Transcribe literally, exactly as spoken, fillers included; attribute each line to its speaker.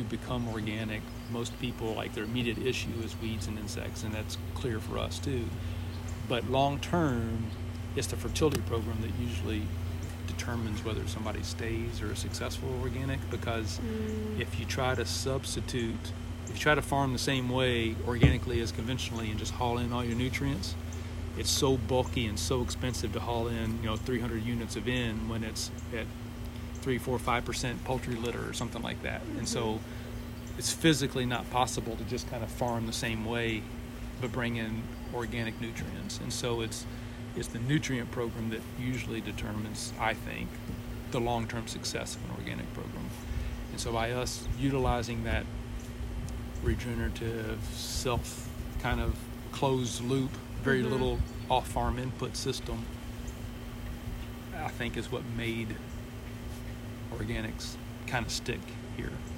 Speaker 1: become organic, most people, like, their immediate issue is weeds and insects, and that's clear for us too. But long term, it's the fertility program that usually determines whether somebody stays or is successful organic, because
Speaker 2: Mm.
Speaker 1: if you try to substitute, if you try to farm the same way organically as conventionally and just haul in all your nutrients, it's so bulky and so expensive to haul in, you know, three hundred units of N when it's at three, four, five percent poultry litter or something like that.
Speaker 2: Mm-hmm.
Speaker 1: And so it's physically not possible to just kind of farm the same way, but bring in organic nutrients. And so it's it's the nutrient program that usually determines, I think, the long-term success of an organic program. And so by us utilizing that regenerative, self kind of closed loop, very
Speaker 2: Mm-hmm.
Speaker 1: little off-farm input system, I think is what made organics kind of stick here.